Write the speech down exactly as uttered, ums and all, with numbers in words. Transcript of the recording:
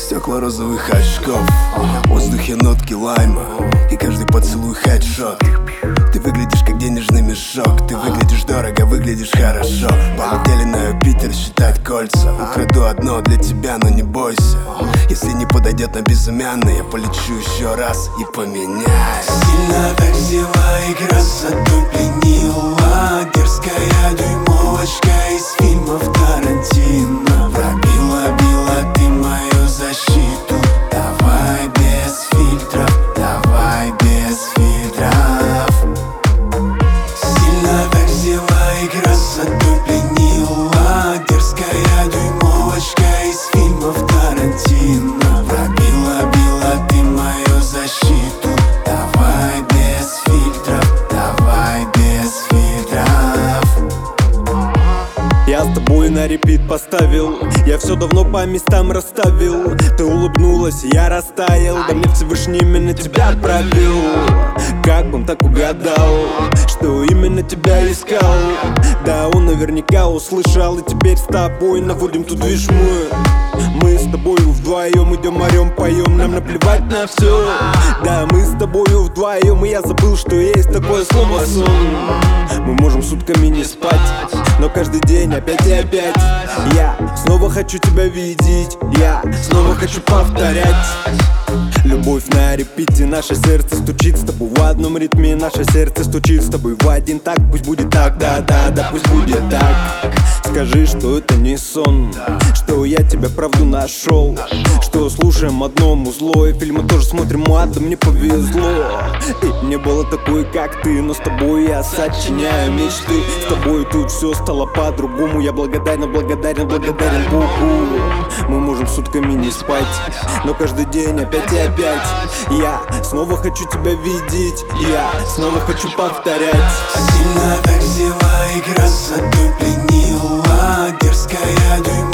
Стекла розовых очков, в воздухе нотки лайма, и каждый поцелуй хедшот. Ты выглядишь как денежный мешок, ты выглядишь дорого, выглядишь хорошо. Полетели на Юпитер считать кольца. Украду одно для тебя, но не бойся. Если не подойдет на безымянный, я полечу еще раз и поменяюсь. Сильно так взяла и красоту пленила. Дерзкая дюймовочка из фильмов Тарантино. Пробила, била ты мою защиту. Давай без фильтров, давай без фильтров. Сильно так взяла и красоту пленила. Дерзкая дюймовочка из фильмов Тарантино. Пробила, била ты мою защиту. Давай без фильтров, давай без фильтров. Я с тобой на репит поставил, я все давно по местам расставил. Ты улыбнулась, я растаял, да мне Всевышний именно тебя отправил. Как он так угадал, что именно тебя искал? Да он наверняка услышал, и теперь с тобой наводим тут движ мы. Мы с тобою вдвоем идем, орем, поем, нам наплевать на все. Да, мы с тобою вдвоем, и я забыл, что есть такое слово сон. Мы можем сутками не спать, но каждый день опять и опять. Я снова хочу тебя видеть, я снова хочу повторять. Любовь на репите, наше сердце стучит с тобой в одном ритме. Наше сердце стучит с тобой в один так. Пусть будет так, да, да, да, пусть будет так. Скажи, что это не сон, что я тебя правду нашел, что слушаем одно музло, и фильмы тоже смотрим адом, мне повезло. И не было такой, как ты, но с тобой я сочиняю мечты. С тобой тут все стало по-другому. Я благодарен, благодарен, благодарен Богу. Мы можем сутками не спать, но каждый день опять и опять. Я снова хочу тебя видеть, я снова хочу повторять. Сильно так взяла и красоту пленила. Дерзкая дюймовочка